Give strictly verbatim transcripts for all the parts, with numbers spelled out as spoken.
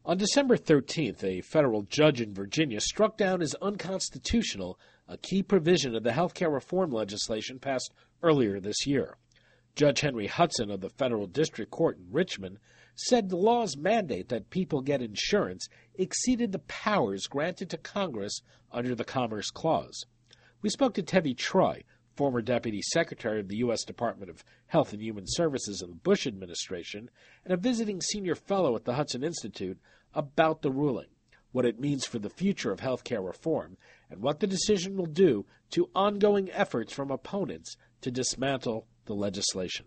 On December thirteenth, a federal judge in Virginia struck down as unconstitutional a key provision of the health care reform legislation passed earlier this year. Judge Henry Hudson of the Federal District Court in Richmond said the law's mandate that people get insurance exceeded the powers granted to Congress under the Commerce Clause. We spoke to Tevi Troy, former Deputy Secretary of the U S Department of Health and Human Services in the Bush administration, and a visiting senior fellow at the Hudson Institute, about the ruling, what it means for the future of health care reform, and what the decision will do to ongoing efforts from opponents to dismantle the legislation.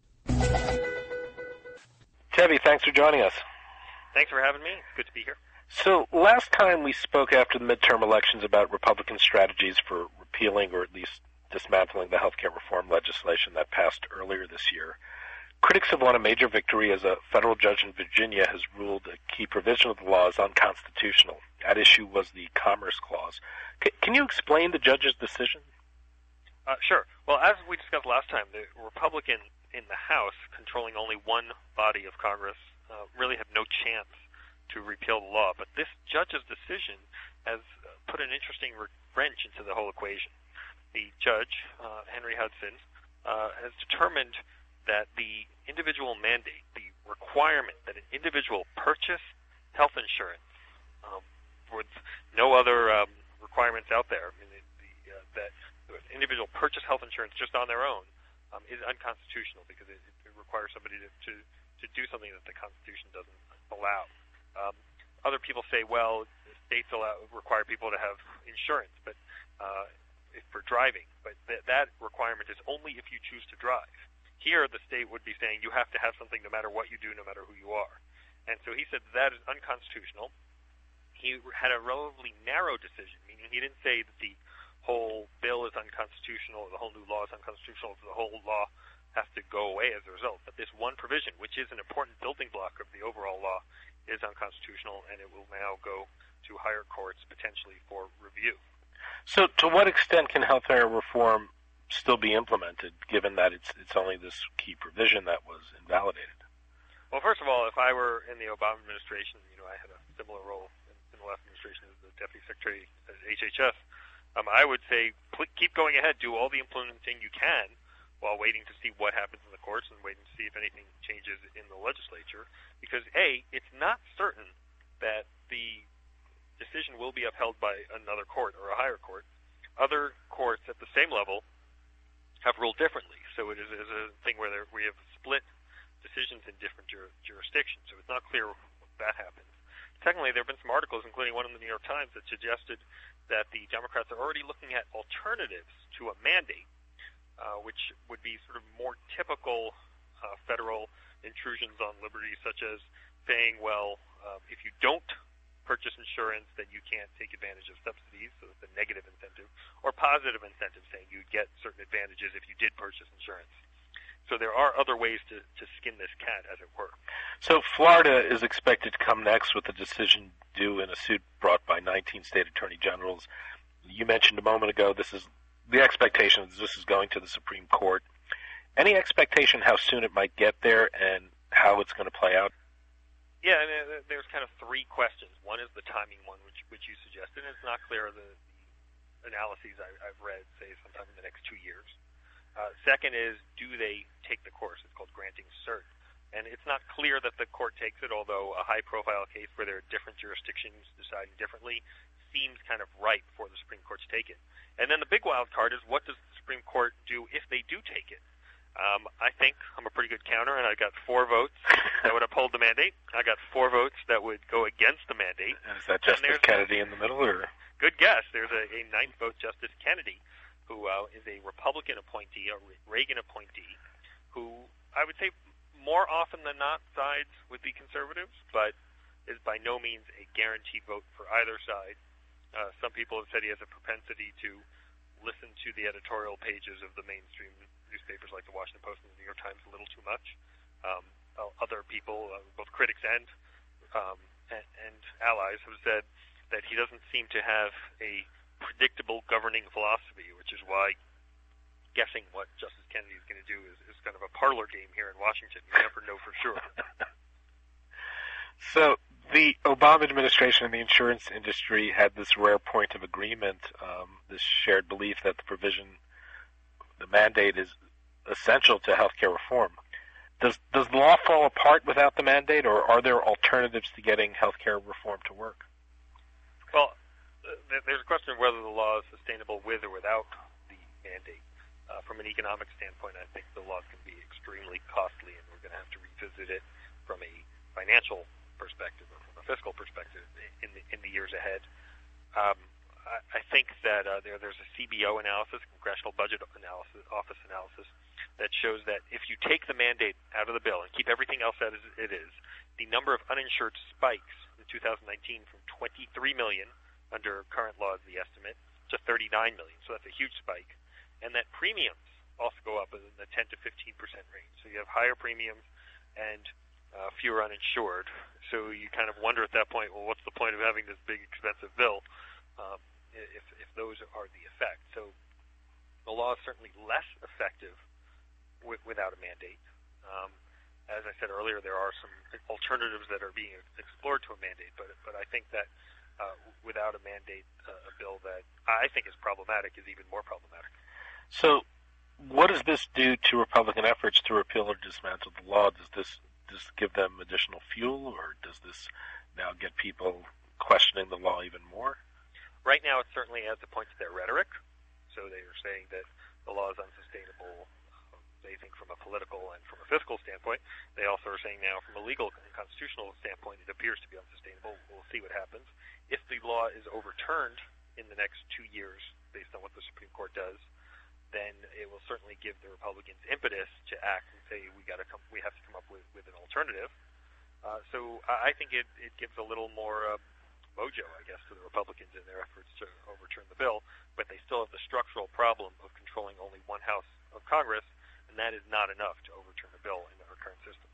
Tevi, thanks for joining us. Thanks for having me. It's good to be here. So last time we spoke after the midterm elections about Republican strategies for repealing or at least dismantling the health care reform legislation that passed earlier this year. Critics have won a major victory as a federal judge in Virginia has ruled a key provision of the law is unconstitutional. At issue was the Commerce Clause. C- can you explain the judge's decision? Uh, sure. Well, as we discussed last time, the Republican in the House, controlling only one body of Congress, uh, really had no chance to repeal the law. But this judge's decision has put an interesting wrench into the whole equation. The judge, uh, Henry Hudson, uh, has determined that the individual mandate, the requirement that an individual purchase health insurance um, with no other um, requirements out there, I mean, the, the, uh, that the individual purchase health insurance just on their own um, is unconstitutional because it, it requires somebody to, to, to do something that the Constitution doesn't allow. Um, other people say, well, states allow, require people to have insurance, but uh, if for driving, but th- that requirement is only if you choose to drive. Here, the state would be saying you have to have something no matter what you do, no matter who you are. And so he said that is unconstitutional. He had a relatively narrow decision, meaning he didn't say that the whole bill is unconstitutional or the whole new law is unconstitutional, so the whole law has to go away as a result. But this one provision, which is an important building block of the overall law, is unconstitutional, and it will now go to higher courts potentially for review. So to what extent can health care reform still be implemented, given that it's it's only this key provision that was invalidated? Well, first of all, if I were in the Obama administration, you know, I had a similar role in, in the last administration as the Deputy Secretary at H H S, um, I would say pl- keep going ahead, do all the implementing you can while waiting to see what happens in the courts and waiting to see if anything changes in the legislature, because, A, it's not certain that the decision will be upheld by another court or a higher court. Other courts at the same level have ruled differently. So it is, is a thing where there, we have split decisions in different jur- jurisdictions. So it's not clear when that happens. Secondly, there have been some articles, including one in the New York Times, that suggested that the Democrats are already looking at alternatives to a mandate, uh, which would be sort of more typical uh, federal intrusions on liberty, such as saying, well, uh, if you don't purchase insurance, then you can't take advantage of subsidies, so it's a negative incentive, or positive incentive, saying you'd get certain advantages if you did purchase insurance. So there are other ways to, to skin this cat, as it were. So Florida is expected to come next with a decision due in a suit brought by nineteen state attorney generals. You mentioned a moment ago this is the expectation is this is going to the Supreme Court. Any expectation how soon it might get there and how it's going to play out? Yeah, I mean, there's kind of three questions. One is the timing one, which which you suggested, and it's not clear. The, the analyses I, I've read say sometime in the next two years. Uh, second is, do they take the course? It's called granting cert. And it's not clear that the court takes it, although a high-profile case where there are different jurisdictions deciding differently seems kind of ripe for the Supreme Court to take it. And then the big wild card is, what does the Supreme Court do if they do take it? Um, I think I'm a pretty good counter, and I got four votes that would uphold the mandate. I got four votes that would go against the mandate. Is that Justice Kennedy in the middle, or? Good guess. There's a, a ninth vote, Justice Kennedy, who uh, is a Republican appointee, a Reagan appointee, who I would say more often than not sides with the conservatives, but is by no means a guaranteed vote for either side. Uh, some people have said he has a propensity to listen to the editorial pages of the mainstream newspapers like the Washington Post and the New York Times a little too much. Um, other people, uh, both critics and, um, and and allies, have said that he doesn't seem to have a predictable governing philosophy, which is why guessing what Justice Kennedy is going to do is, is kind of a parlor game here in Washington. You never know for sure. So the Obama administration and the insurance industry had this rare point of agreement, um, this shared belief that the provision, the mandate, is essential to healthcare reform. Does does the law fall apart without the mandate, or are there alternatives to getting healthcare reform to work? Well, there's a question of whether the law is sustainable with or without the mandate. Uh, from an economic standpoint, I think the law can be extremely costly, and we're going to have to revisit it from a financial perspective or from a fiscal perspective in the, in the years ahead. Um, I, I think that uh, there, there's a C B O analysis, Congressional Budget Analysis Office analysis, that shows that if you take the mandate out of the bill and keep everything else as it is, the number of uninsured spikes in two thousand nineteen from twenty-three million under current law is the estimate to thirty-nine million. So that's a huge spike. And that premiums also go up in the ten to fifteen percent range. So you have higher premiums and uh, fewer uninsured. So you kind of wonder at that point, well, what's the point of having this big, expensive bill um, if, if those are the effect? So the law is certainly less effective w- without a mandate. Um, as I said earlier, there are some alternatives that are being explored to a mandate, but but I think that uh, without a mandate, uh, a bill that I think is problematic is even more problematic. So what does this do to Republican efforts to repeal or dismantle the law? Does this, does this give them additional fuel, or does this now get people questioning the law even more? Right now, it certainly adds a point to their rhetoric. So they are saying that the law is unsustainable, uh, they think, from a political and from a fiscal standpoint. They also are saying now from a legal and constitutional standpoint it appears to be unsustainable. We'll see what happens. If the law is overturned in the next two years, based on what the Supreme Court does, then it will certainly give the Republicans impetus to act and say we got to come, we have to come up with, with an alternative. Uh, so I think it, it gives a little more uh, mojo, I guess, to the Republicans in their efforts to overturn the bill. But they still have the structural problem of controlling only one house of Congress, and that is not enough to overturn a bill in our current system.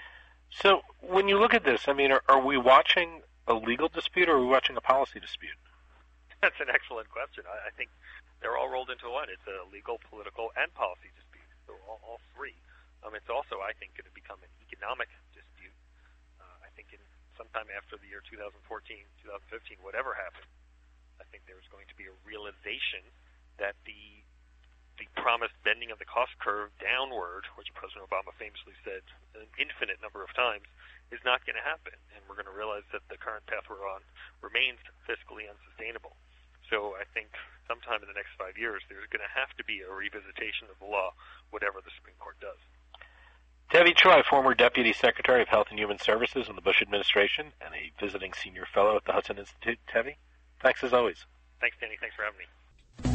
So when you look at this, I mean, are, are we watching a legal dispute, or are we watching a policy dispute? That's an excellent question. I, I think they're all rolled into one. It's a legal, political, and policy dispute, so all, all three. Um, it's also, I think, going to become an economic dispute. Uh, I think in sometime after the year two thousand fourteen, two thousand fifteen, whatever happens, I think there's going to be a realization that the the promised bending of the cost curve downward, which President Obama famously said an infinite number of times, is not going to happen. And we're going to realize that the current path we're on remains fiscally unsustainable. So I think sometime in the next five years, there's going to have to be a revisitation of the law, whatever the Supreme Court does. Tevi Troy, former Deputy Secretary of Health and Human Services in the Bush administration and a visiting senior fellow at the Hudson Institute. Tevi, thanks as always. Thanks, Danny. Thanks for having me.